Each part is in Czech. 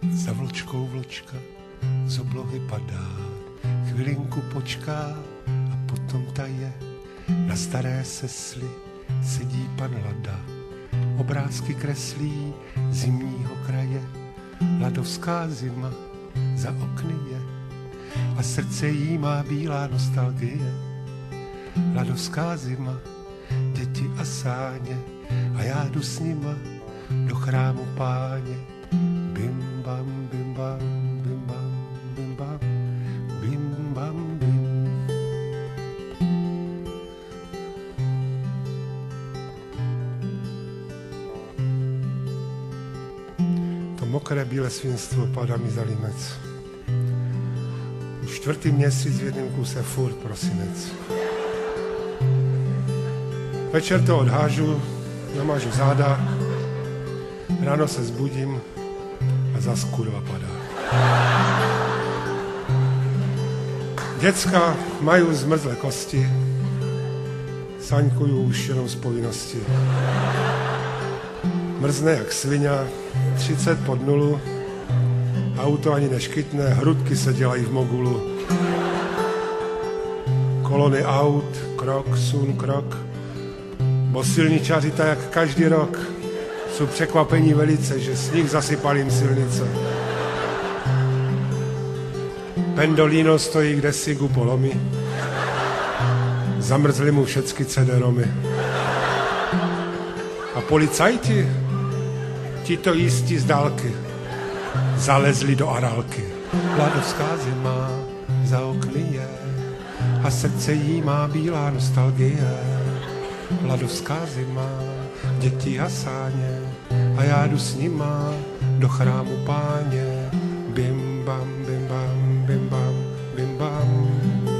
Za vločkou vločka z oblohy padá, chvilinku počká a potom taje. Na staré sesli sedí pan Lada, obrázky kreslí zimního kraje. Ladovská zima za okny je a srdce jí má bílá nostalgie. Ladovská zima, děti a sáně a já jdu s nima do chrámu Páně. Bim bam, bim bam, bim bam, bim bam, bim bam, bim. To mokré bílé svinstvo padá mi za límec. Už 4. měsíc v jednom kuse furt prosinec. Večer to odhážu, namážu záda, ráno se zbudím a zas kurva padá. Děcka mají zmrzlé kosti, saňkuju už jenom z povinnosti. Mrzne jak svině, 30 pod nulu, auto ani neškytne, hrudky se dělají v mogulu. Kolony aut, krok, sun, krok, bo silničáři tak jak každý rok jsou překvapení velice, že sníh zasypal jim silnice. Pendolino stojí kdesi ku polomi, zamrzli mu všecky CD-romy. A policajti, ti to jistí z dálky, zalezli do arálky. Ladovská zima za okny je a srdce jí má bílá nostalgie. Ladovská zima, děti a sáně a já jdu s nima do chrámu Páně. Bim bam, bim bam, bim bam, bim bam.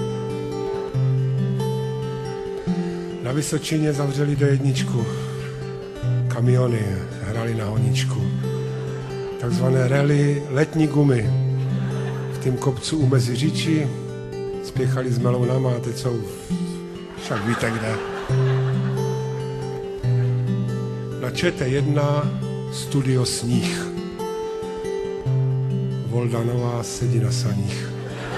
Na Vysočině zavřeli D1, kamiony hrali na honičku. Takzvané rally letní gumy. V tým kopcu u Meziříčí spěchali s melounama a teď jsou, však víte kde. Na ČT1 studio Sníh. Voldanová sedí na saních.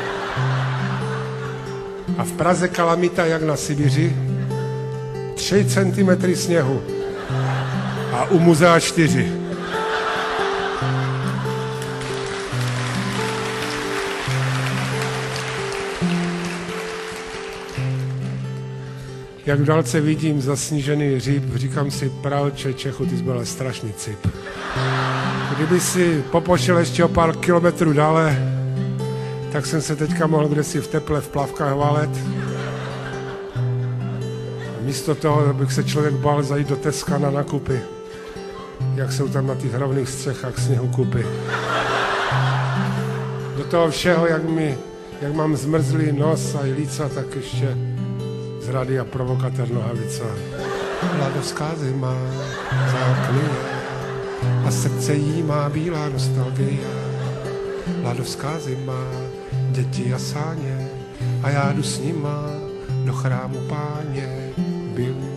A v Praze kalamita jak na Sibiři, 3 centimetry sněhu a u muzea 4. Jak v dálce vidím zasnížený hříb, říkám si, pralče Čechu, ty jsi byl strašný cip. Kdyby si popočil ještě o pár kilometrů dále, tak jsem se teďka mohl kdesi v teple v plavkách valet. Místo toho, abych se člověk bál zajít do Teska na nakupy, jak jsou tam na těch rovných střechách sněhu kupy. Do toho všeho, jak mám zmrzlý nos a líca, tak ještě z rádia provokatér Nohavica. Ladovská zima za okny a srdce jí má bílá nostalgie. Ladovská zima, děti a sáně a já jdu s nima do chrámu Páně. Bim